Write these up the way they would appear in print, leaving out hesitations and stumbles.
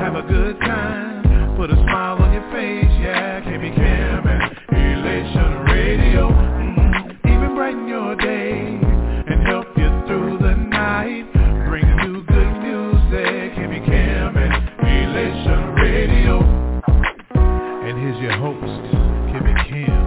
have a good time. Put a smile on your face, yeah. KB Cam and Elation Radio. Even brighten your day and help you through the night. Bring you good music. KB Cam and Elation Radio. And here's your host, KB Cam.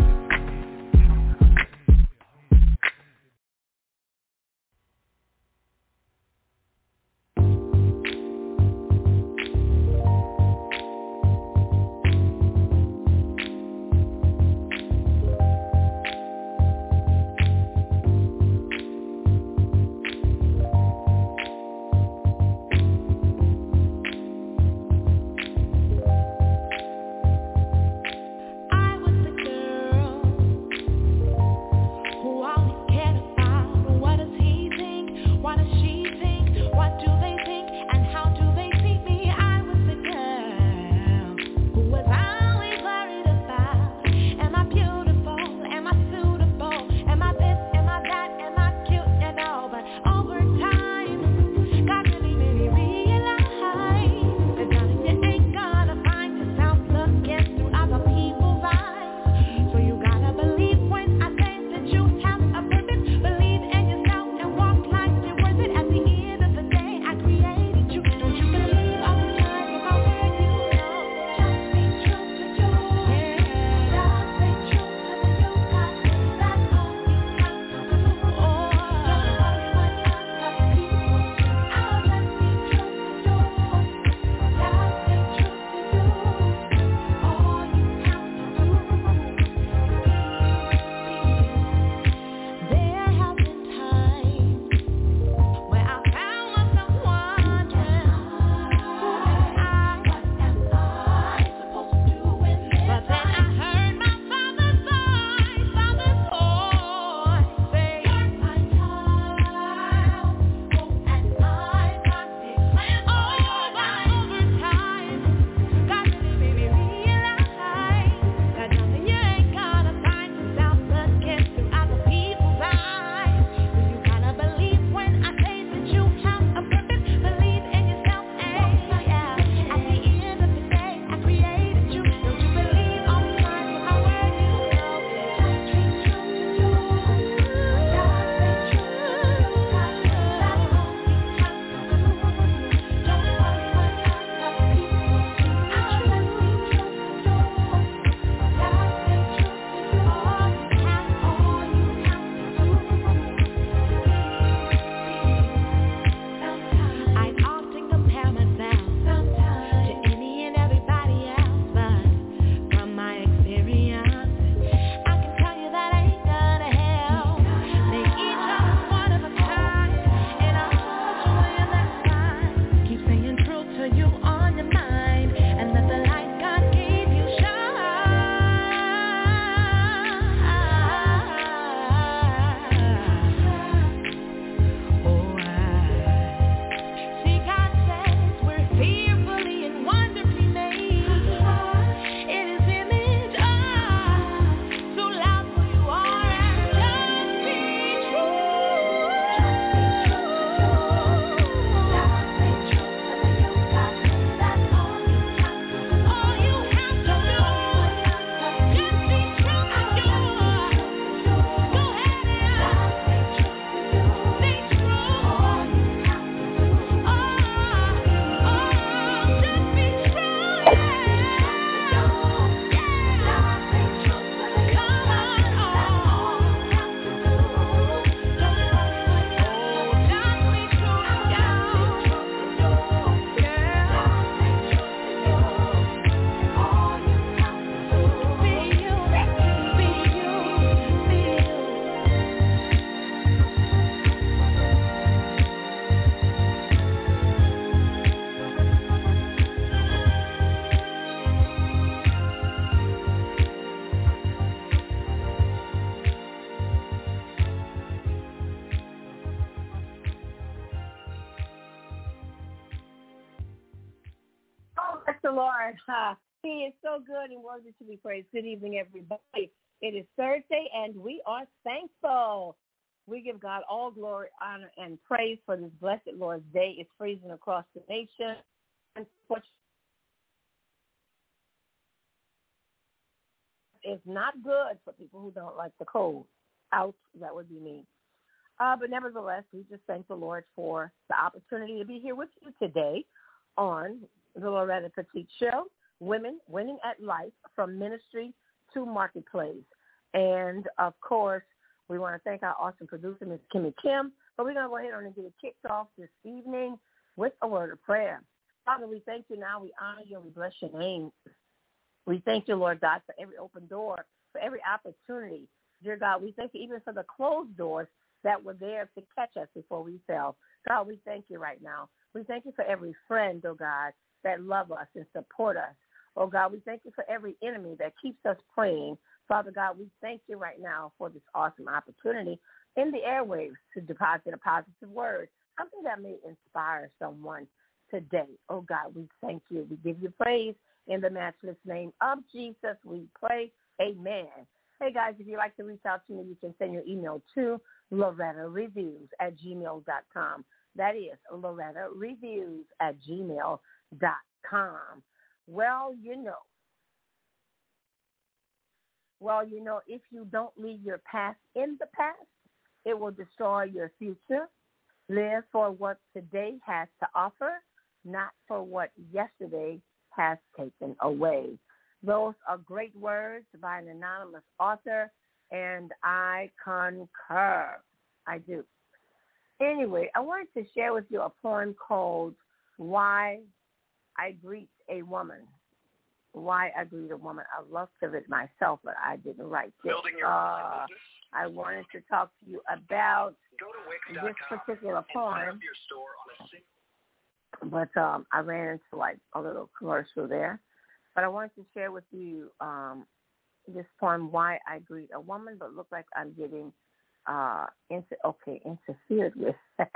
the Lord. He is so good and worthy to be praised. Good evening, everybody. It is Thursday, and we are thankful. We give God all glory, honor, and praise for this blessed Lord's Day. It's freezing across the nation. and what is not good for people who don't like the cold. Out, that would be me. But nevertheless, we just thank the Lord for the opportunity to be here with you today on the Loretta Petite Show, Women Winning at Life from Ministry to Marketplace. And, of course, we want to thank our awesome producer, Ms. Kimmy Kim. But we're going to go ahead and get it kicked off this evening with a word of prayer. Father, we thank you now. We honor you and we bless your name. We thank you, Lord God, for every open door, for every opportunity. Dear God, we thank you even for the closed doors that were there to catch us before we fell. God, we thank you right now. We thank you for every friend, oh God, that love us and support us. Oh God, we thank you for every enemy that keeps us praying. Father God, we thank you right now for this awesome opportunity in the airwaves to deposit a positive word, something that may inspire someone today. Oh God, we thank you. We give you praise in the matchless name of Jesus. We pray. Amen. Hey guys, if you'd like to reach out to me, you can send your email to LorettaReviews@gmail.com. That is LorettaReviews@gmail.com. Well, you know, if you don't leave your past in the past, it will destroy your future. Live for what today has to offer, not for what yesterday has taken away. Those are great words by an anonymous author, and I concur. I do. Anyway, I wanted to share with you a poem called Why I Greet a Woman. Why I Greet a Woman. I love to read myself, but I didn't write it. I wanted to talk to you about this particular poem, but I ran into like a little commercial there. But I wanted to share with you this poem, Why I Greet a Woman, but look like I'm getting interfered with.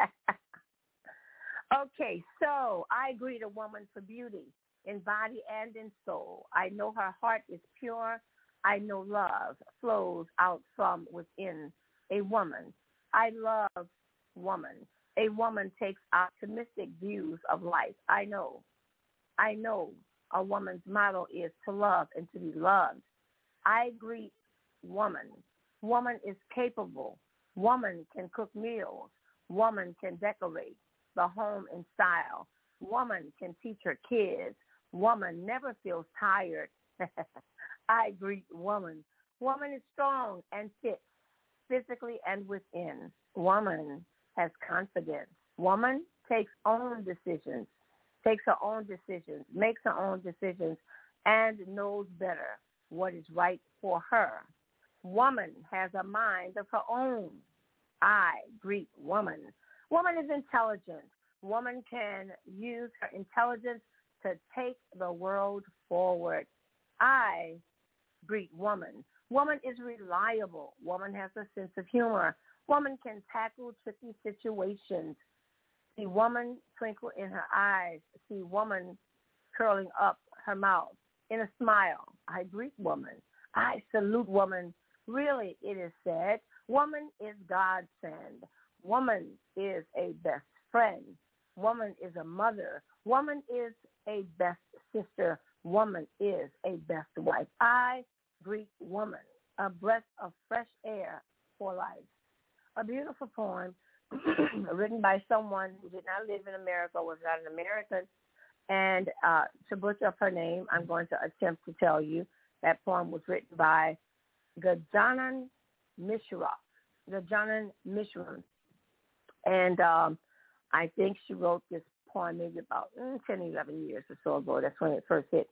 Okay, so I greet a woman for beauty in body and in soul. I know her heart is pure. I know love flows out from within a woman. I love woman. A woman takes optimistic views of life. I know a woman's motto is to love and to be loved. I greet woman. Woman is capable. Woman can cook meals. Woman can decorate the home in style. Woman can teach her kids. Woman never feels tired. I greet woman. Woman is strong and fit, physically and within. Woman has confidence. Woman takes her own decisions, makes her own decisions, and knows better what is right for her. Woman has a mind of her own. I greet woman. Woman is intelligent. Woman can use her intelligence to take the world forward. I greet woman. Woman is reliable. Woman has a sense of humor. Woman can tackle tricky situations. See woman twinkle in her eyes. See woman curling up her mouth in a smile. I greet woman. I salute woman. Really, it is said, woman is God's send. Woman is a best friend. Woman is a mother. Woman is a best sister. Woman is a best wife. I greet woman, a breath of fresh air for life. A beautiful poem written by someone who did not live in America, was not an American. And to butcher up her name, I'm going to attempt to tell you that poem was written by Gajanan Mishra. And I think she wrote this poem maybe about 10, 11 years or so ago. That's when it first hit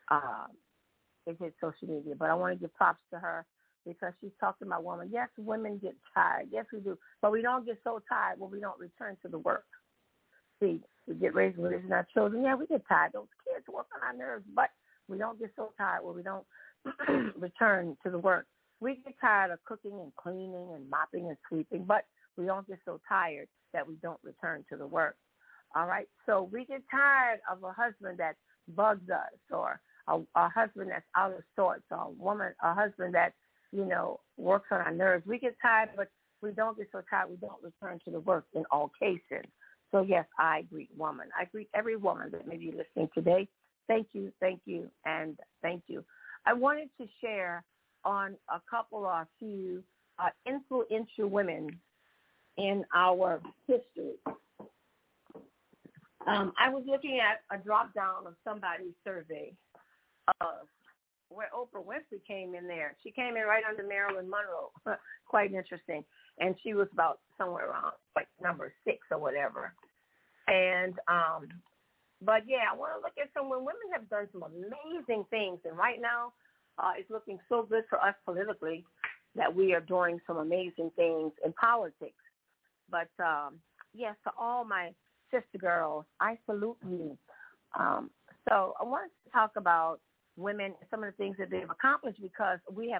social media. But I want to give props to her because she's talking about women. Yes, women get tired. Yes, we do. But we don't get so tired when we don't return to the work. See, we get raised and raising our children. Yeah, we get tired. Those kids work on our nerves. But we don't get so tired when we don't return to the work. We get tired of cooking and cleaning and mopping and sweeping, but we don't get so tired that we don't return to the work. All right? So we get tired of a husband that bugs us, or a husband that's out of sorts, or a husband that, works on our nerves. We get tired, but we don't get so tired we don't return to the work in all cases. So, yes, I greet woman. I greet every woman that may be listening today. Thank you, and thank you. I wanted to share on a few influential women in our history. I was looking at a drop-down of somebody's survey where Oprah Winfrey came in there. She came in right under Marilyn Monroe. Quite interesting. And she was about somewhere around like number 6 or whatever. And, but yeah, I want to look at some when women have done some amazing things. And right now, it's looking so good for us politically that we are doing some amazing things in politics. But, yes, to all my sister girls, I salute you. So I wanted to talk about women and some of the things that they've accomplished because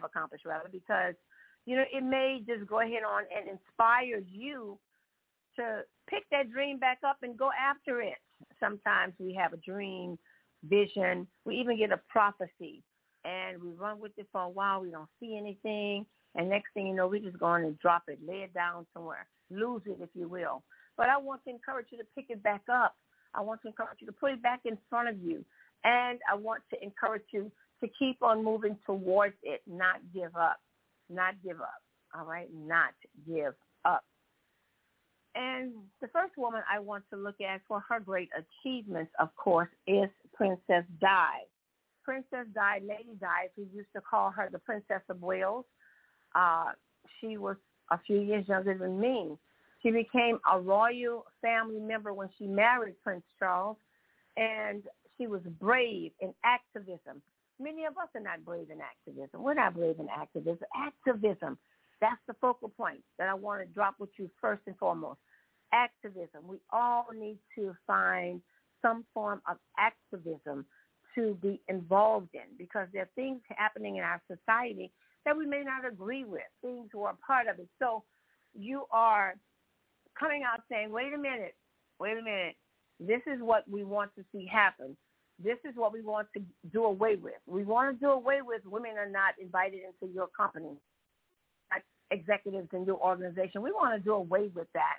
you know, it may just go ahead on and inspire you to pick that dream back up and go after it. Sometimes we have a dream, vision. We even get a prophecy, and we run with it for a while. We don't see anything, and next thing you know, we just go on and drop it, lay it down somewhere, lose it, if you will. But I want to encourage you to pick it back up. I want to encourage you to put it back in front of you, and I want to encourage you to keep on moving towards it, not give up. Not give up, all right? Not give up. And the first woman I want to look at for her great achievements, of course, is Princess Di. Princess Di, Lady Di, we used to call her the Princess of Wales. She was a few years younger than me. She became a royal family member when she married Prince Charles, and she was brave in activism. Many of us are not brave in activism. We're not brave in activism. Activism, that's the focal point that I want to drop with you first and foremost. Activism. We all need to find some form of activism to be involved in because there are things happening in our society that we may not agree with, things who are part of it. So you are coming out saying, wait a minute, this is what we want to see happen. This is what we want to do away with. We want to do away with women are not invited into your company, like executives in your organization. We want to do away with that.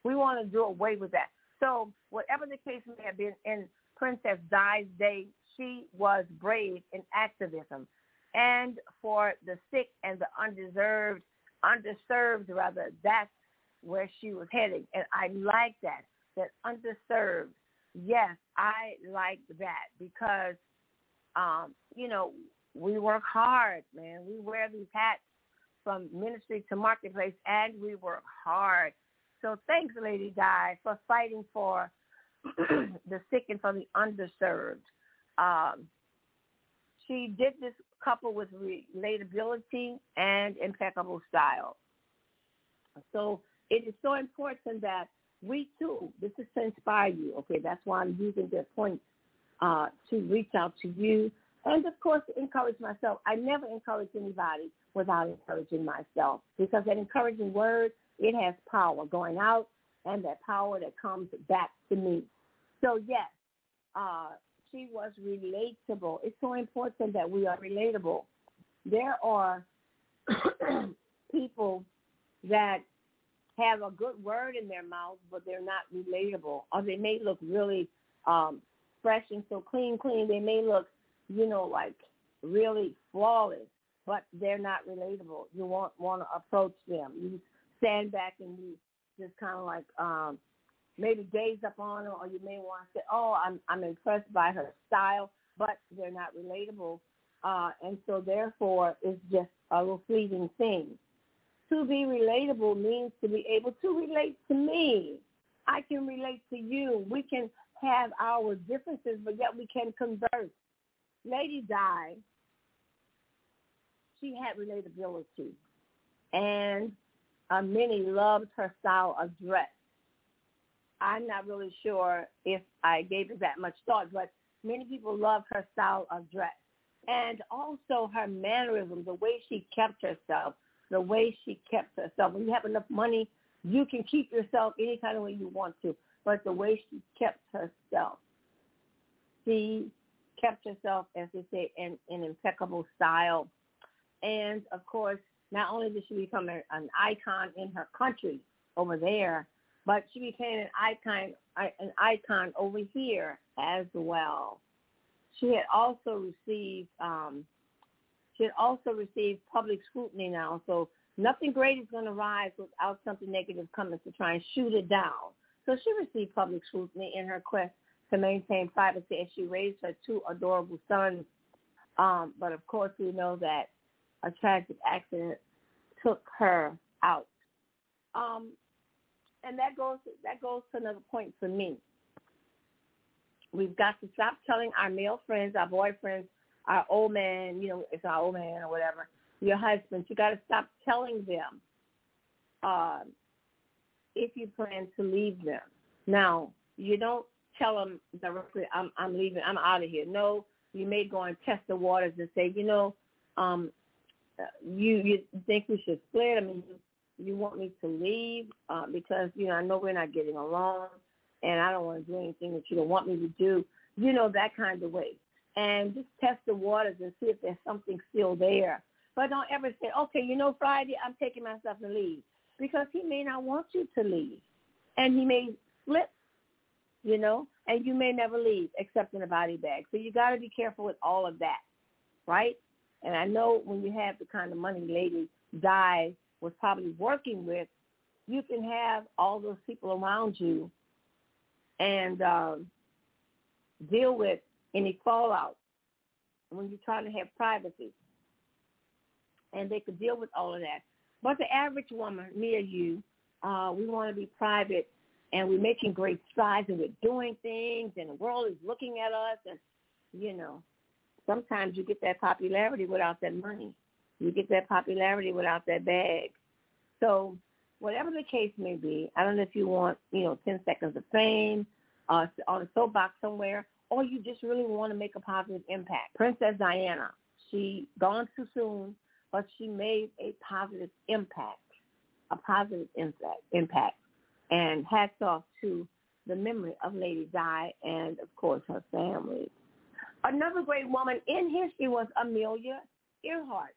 So whatever the case may have been in Princess Di's day, she was brave in activism. And for the sick and the underserved, that's where she was heading. And I like that underserved. Yes, I like that because, you know, we work hard, man. We wear these hats from ministry to marketplace, and we work hard. So thanks, Lady Di, for fighting for the sick and for the underserved. She did this coupled with relatability and impeccable style. So it is so important that we, too, this is to inspire you, okay? That's why I'm using this point to reach out to you and, of course, to encourage myself. I never encourage anybody without encouraging myself because that encouraging word, it has power going out and that power that comes back to me. So, yes, she was relatable. It's so important that we are relatable. There are people that have a good word in their mouth, but they're not relatable. Or they may look really fresh and so clean. They may look, you know, like really flawless, but they're not relatable. You want to approach them. You stand back and you just kind of like maybe gaze up on her, or you may want to say, oh, I'm impressed by her style, but they're not relatable. And so therefore it's just a little fleeting thing. To be relatable means to be able to relate to me. I can relate to you. We can have our differences, but yet we can converse. Lady Di, she had relatability, and many loved her style of dress. I'm not really sure if I gave it that much thought, but many people loved her style of dress. And also her mannerism, the way she kept herself. When you have enough money, you can keep yourself any kind of way you want to. But the way she kept herself, as they say, in impeccable style. And, of course, not only did she become an icon in her country over there, but she became an icon over here as well. She had also received public scrutiny now, so nothing great is going to rise without something negative coming to try and shoot it down. So she received public scrutiny in her quest to maintain privacy as she raised her two adorable sons. But of course, we know that a tragic accident took her out. And that goes to another point for me. We've got to stop telling our male friends, our boyfriends, our old man, it's our old man or whatever, your husband. You got to stop telling them if you plan to leave them. Now, you don't tell them directly, I'm leaving, I'm out of here. No, you may go and test the waters and say, you think we should split? I mean, you want me to leave because, I know we're not getting along and I don't want to do anything that you don't want me to do, that kind of way. And just test the waters and see if there's something still there. But don't ever say, okay, Friday, I'm taking myself to leave, because he may not want you to leave. And he may slip, and you may never leave except in a body bag. So you got to be careful with all of that, right? And I know when you have the kind of money Lady Di was probably working with, you can have all those people around you and deal with any fallout when you're trying to have privacy. And they could deal with all of that. But the average woman, me or you, we want to be private, and we're making great strides, and we're doing things, and the world is looking at us. And, sometimes you get that popularity without that money. You get that popularity without that bag. So whatever the case may be, I don't know if you want, 10 seconds of fame on a soapbox somewhere, or you just really want to make a positive impact. Princess Diana, she gone too soon, but she made a positive impact. And hats off to the memory of Lady Di and, of course, her family. Another great woman in history was Amelia Earhart.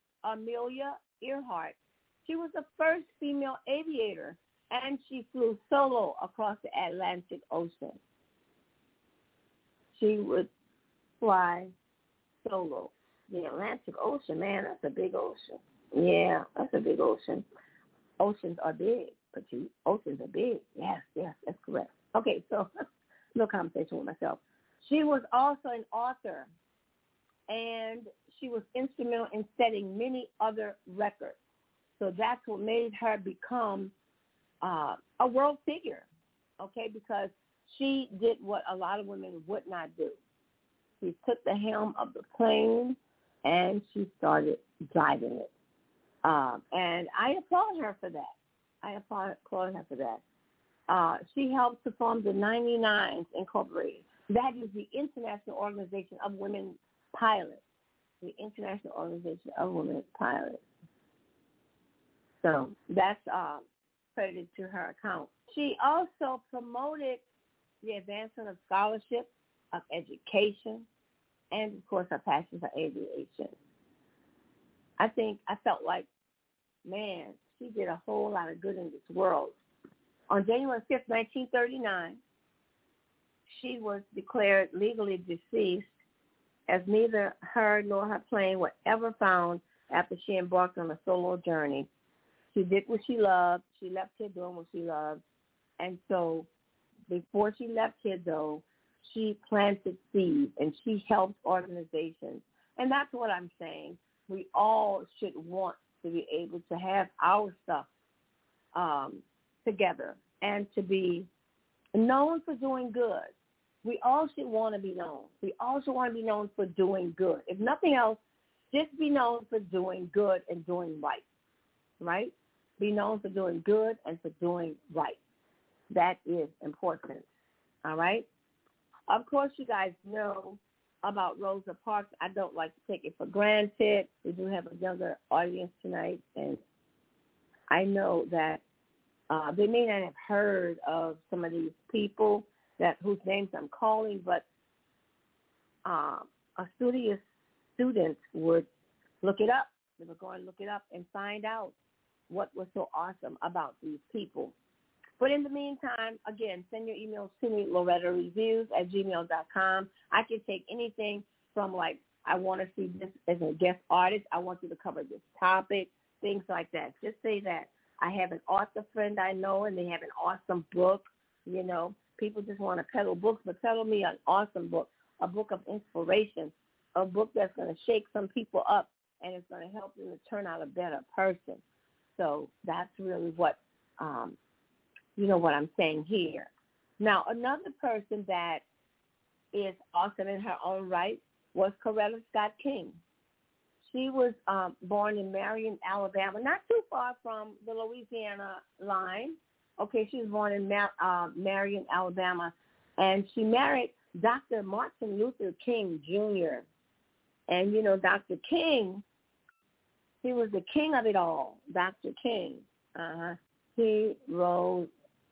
She was the first female aviator, and she flew solo across the Atlantic Ocean. She would fly solo. The Atlantic Ocean, man, that's a big ocean. Yeah, that's a big ocean. Oceans are big, Petite. Oceans are big. Yes, that's correct. Okay, so no conversation with myself. She was also an author, and she was instrumental in setting many other records. So that's what made her become a world figure, okay, because she did what a lot of women would not do. She took the helm of the plane, and she started driving it. And I applaud her for that. She helped to form the 99s Incorporated. That is the International Organization of Women Pilots. The International Organization of Women Pilots. So that's credited to her account. She also promoted the advancement of scholarship, of education, and, of course, her passion for aviation. I felt like, man, she did a whole lot of good in this world. On January 5th, 1939, she was declared legally deceased, as neither her nor her plane were ever found after she embarked on a solo journey. She did what she loved. She left here doing what she loved. And so before she left here, though, she planted seeds and she helped organizations. And that's what I'm saying. We all should want to be able to have our stuff together and to be known for doing good. We all should want to be known. We also want to be known for doing good. If nothing else, just be known for doing good and doing right, right? Be known for doing good and for doing right. That is important, all right? Of course, you guys know about Rosa Parks. I don't like to take it for granted. We do have a younger audience tonight, and I know that they may not have heard of some of these people whose names I'm calling, but a studious student would look it up. They would go and look it up and find out what was so awesome about these people. But in the meantime, again, send your emails to me, LorettaReviews@gmail.com. I can take anything from like, I want to see this as a guest artist. I want you to cover this topic, things like that. Just say that. I have an author friend I know, and they have an awesome book. You know, people just want to peddle books, but peddle me an awesome book, a book of inspiration, a book that's going to shake some people up, and it's going to help them to turn out a better person. So that's really what, what I'm saying here. Now, another person that is awesome in her own right was Coretta Scott King. She was born in Marion, Alabama, not too far from the Louisiana line. Okay, she was born in Marion, Alabama, and she married Dr. Martin Luther King Jr. And, Dr. King, he was the king of it all, Dr. King. He was,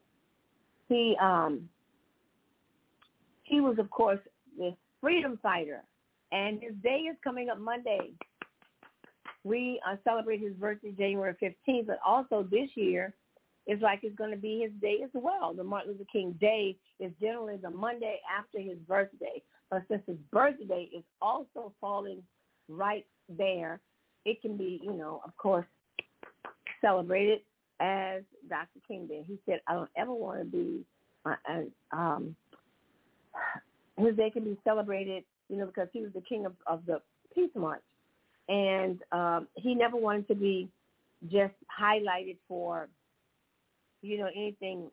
of course, this freedom fighter, and his day is coming up Monday. We celebrate his birthday January 15th, but also this year is like it's going to be his day as well. The Martin Luther King Day is generally the Monday after his birthday, but since his birthday is also falling right there, it can be, of course, celebrated as Dr. King did. He said, I don't ever want to be, his day can be celebrated, because he was the king of the Peace March. And he never wanted to be just highlighted for, anything,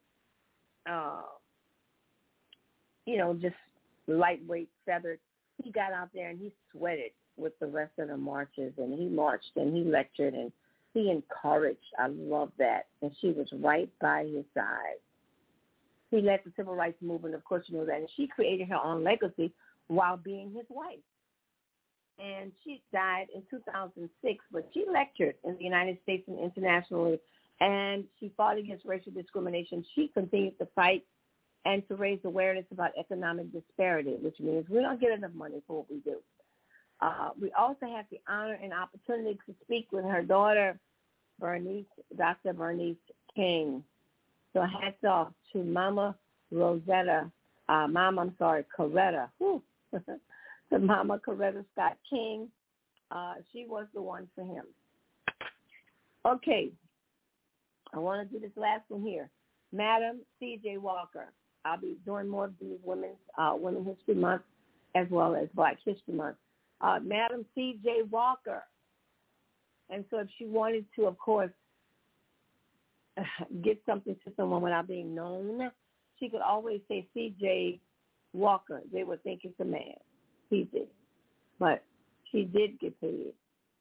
just lightweight, feathered. He got out there and he sweated with the rest of the marches, and he marched and he lectured and he encouraged. I love that. And she was right by his side. He led the civil rights movement, of course, you know that. And she created her own legacy while being his wife. And she died in 2006, but she lectured in the United States and internationally, and she fought against racial discrimination. She continued to fight and to raise awareness about economic disparity, which means we don't get enough money for what we do. We also have the honor and opportunity to speak with her daughter, Dr. Bernice King. So hats off to Mama Coretta. To Mama Coretta Scott King. She was the one for him. Okay. I want to do this last one here. Madam C.J. Walker. I'll be doing more of these Women's History Month as well as Black History Month. Madam C.J. Walker. And so if she wanted to, of course, get something to someone without being known, she could always say C.J. Walker. They would think it's a man. He did. But she did get paid.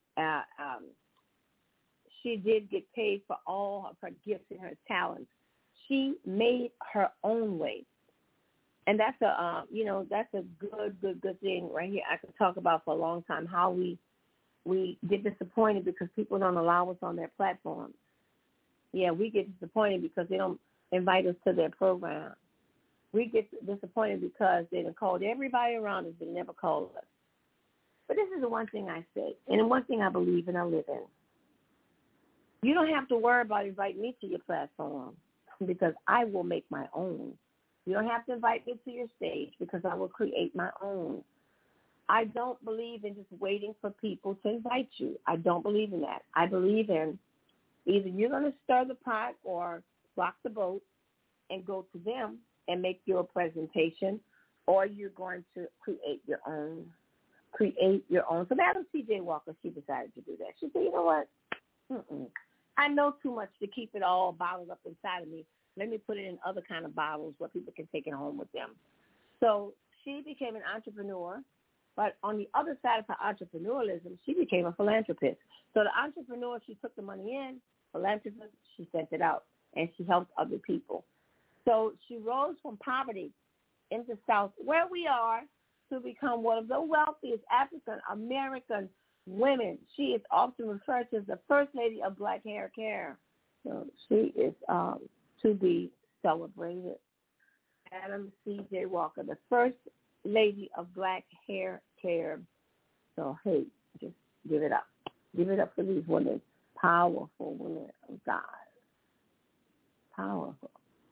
She did get paid for all of her gifts and her talents. She made her own way. And that's a good thing right here. I could talk about for a long time how we get disappointed because people don't allow us on their platforms. Yeah, we get disappointed because they don't invite us to their program. We get disappointed because they done called everybody around us, but never called us. But this is the one thing I say, and the one thing I believe and I live in. You don't have to worry about inviting me to your platform because I will make my own. You don't have to invite me to your stage because I will create my own. I don't believe in just waiting for people to invite you. I don't believe in that. I believe in either you're going to stir the pot or rock the boat and go to them and make your presentation, or you're going to create your own. So Madam C.J. Walker, she decided to do that. She said, you know what? I know too much to keep it all bottled up inside of me. Let me put it in other kind of bottles where people can take it home with them. So she became an entrepreneur, but on the other side of her entrepreneurialism, she became a philanthropist. So the entrepreneur, she took the money in, philanthropist, she sent it out, and she helped other people. So she rose from poverty in the South, where we are, to become one of the wealthiest African-American women. She is often referred to as the first lady of black hair care. So she is to be celebrated. Madam C.J. Walker, the first lady of black hair care. So, hey, just give it up. Give it up for these women, powerful women of God. Powerful.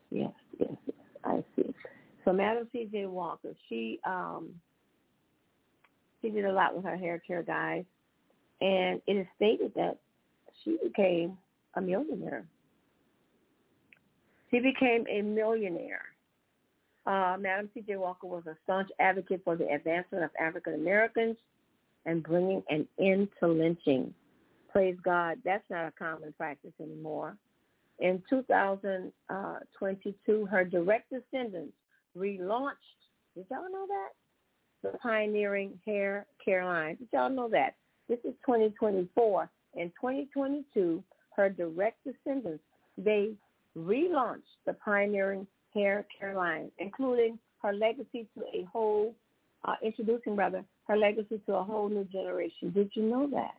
Yes. I see. So Madam C.J. Walker, she did a lot with her hair care, guys, and it is stated that she became a millionaire. She became a millionaire. Madam C.J. Walker was a staunch advocate for the advancement of African Americans and bringing an end to lynching. Praise God, that's not a common practice anymore. In 2022, her direct descendants relaunched, did y'all know that? The pioneering hair care line. Did y'all know that? This is 2024. In 2022, her direct descendants, they relaunched the pioneering hair care line, including her legacy to a whole, introducing her legacy to a whole new generation. Did you know that?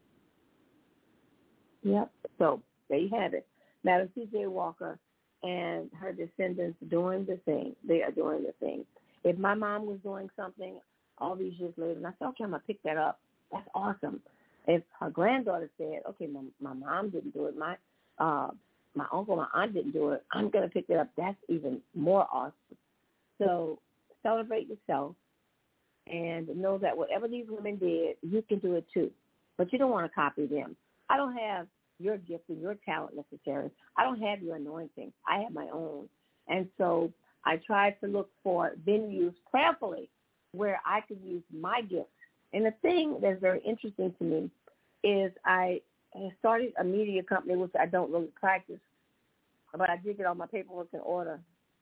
Yep. So there you have it. Madam C.J. Walker and her descendants doing the thing. They are doing the thing. If my mom was doing something all these years later, and I said, okay, I'm going to pick that up, that's awesome. If her granddaughter said, okay, my mom didn't do it, my uncle, my aunt didn't do it, I'm going to pick it up, that's even more awesome. So celebrate yourself and know that whatever these women did, you can do it too. But you don't want to copy them. I don't have your gift and your talent necessarily. I don't have your anointing. I have my own. And so I tried to look for venues prayerfully where I could use my gifts. And the thing that's very interesting to me is I started a media company, which I don't really practice, but I did get all my paperwork in order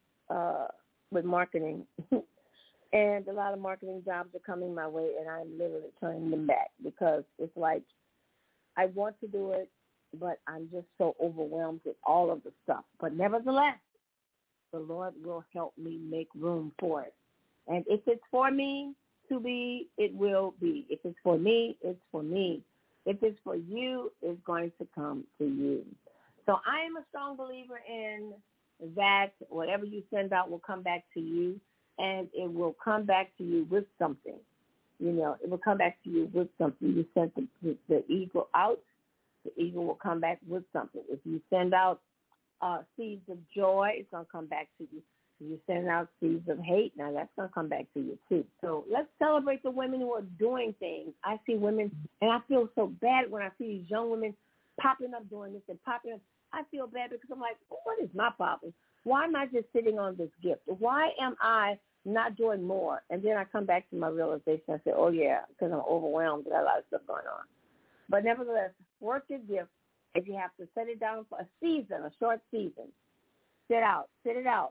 with marketing. And a lot of marketing jobs are coming my way, and I'm literally turning them back because it's like I want to do it, but I'm just so overwhelmed with all of the stuff. But nevertheless, the Lord will help me make room for it. And if it's for me to be, it will be. If it's for me, it's for me. If it's for you, it's going to come to you. So I am a strong believer in that whatever you send out will come back to you, and it will come back to you with something. You know, it will come back to you with something. You sent the eagle out, the eagle will come back with something. If you send out seeds of joy, it's going to come back to you. If you send out seeds of hate, now that's going to come back to you too. So let's celebrate the women who are doing things. I see women, and I feel so bad when I see these young women popping up doing this and popping up. I feel bad because I'm like, what is my problem? Why am I just sitting on this gift? Why am I not doing more? And then I come back to my realization. I say, oh, yeah, because I'm overwhelmed. There's a lot of stuff going on. But nevertheless, work your gift. If you have to set it down for a season, a short season, sit it out,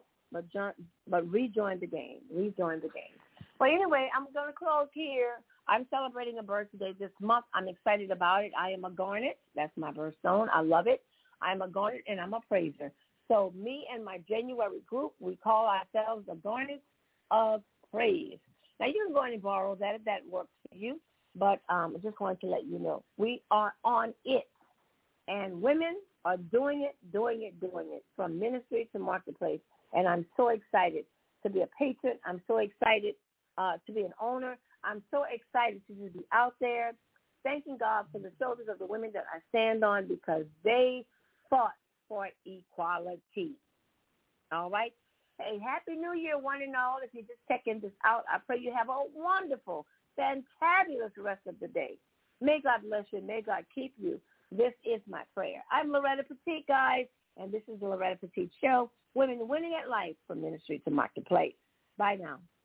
but rejoin the game. But anyway, I'm going to close here. I'm celebrating a birthday this month. I'm excited about it. I am a garnet. That's my birthstone. I love it. I'm a garnet, and I'm a praiser. So me and my January group, we call ourselves the Garnets of Praise. Now, you can go and borrow that if that works for you, but I just wanted to let you know we are on it. And women are doing it, from ministry to marketplace. And I'm so excited to be a patron. I'm so excited to be an owner. I'm so excited to just be out there, thanking God for the shoulders of the women that I stand on because they fought for equality. All right? Hey, Happy New Year, one and all. If you're just checking this out, I pray you have a wonderful, fantabulous rest of the day. May God bless you. May God keep you. This is my prayer. I'm Loretta Petite, guys, and this is the Loretta Petite Show, Women Winning at Life from Ministry to Marketplace. Bye now.